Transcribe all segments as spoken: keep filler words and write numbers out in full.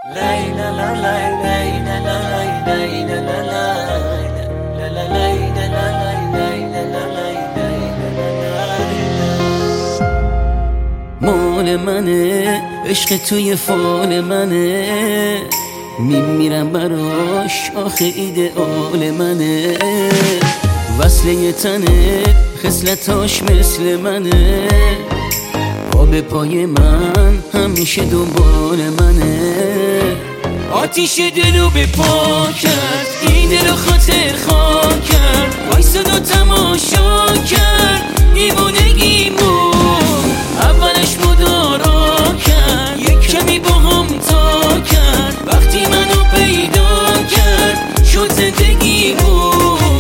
مال منه عشق توی فال منه، میمیرم براش آخه ایدئال منه. وصله یه تنه خصلتاش مثل منه، پا به پای من همیشه دنبال منه. آتیش دلو به پا کرد، این دلو خاطر خاک کرد، وایساد و تماشا کرد دیوونگیمو. اولش مدارا کرد، یک کمی با هم تا کرد، وقتی منو پیدا کرد شد زندگیمو.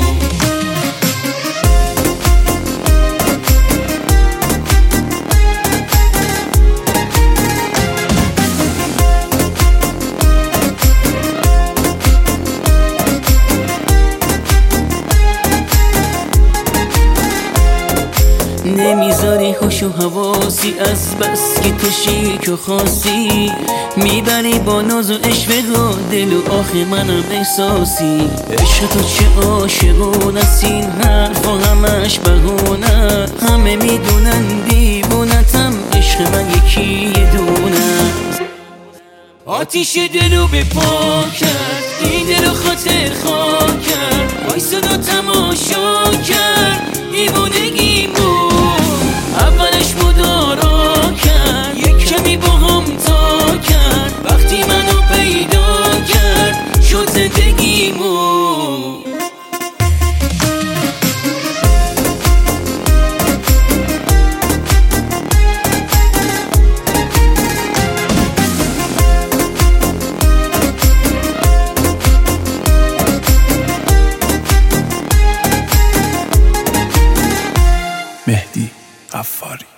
نمیذاری خوش و حواسی از بس که تو شیک و خاصی، میبری با ناز و عشق و دل و آخه منم احساسی. عشق تو چه عاشقونه است، این حرفا همش بهونه، همه میدونن دیوونتم، عشق من یکی دونه. آتیش دلو به پا کرد، این دلو خاطر خاک کرد، وایساد و تماشا کرد دیوونگیمو. اولش مدارا کرد، یک کمی با هم تا کرد، وقتی منو پیدا کرد شد زندگیمو. مهدی غفاری.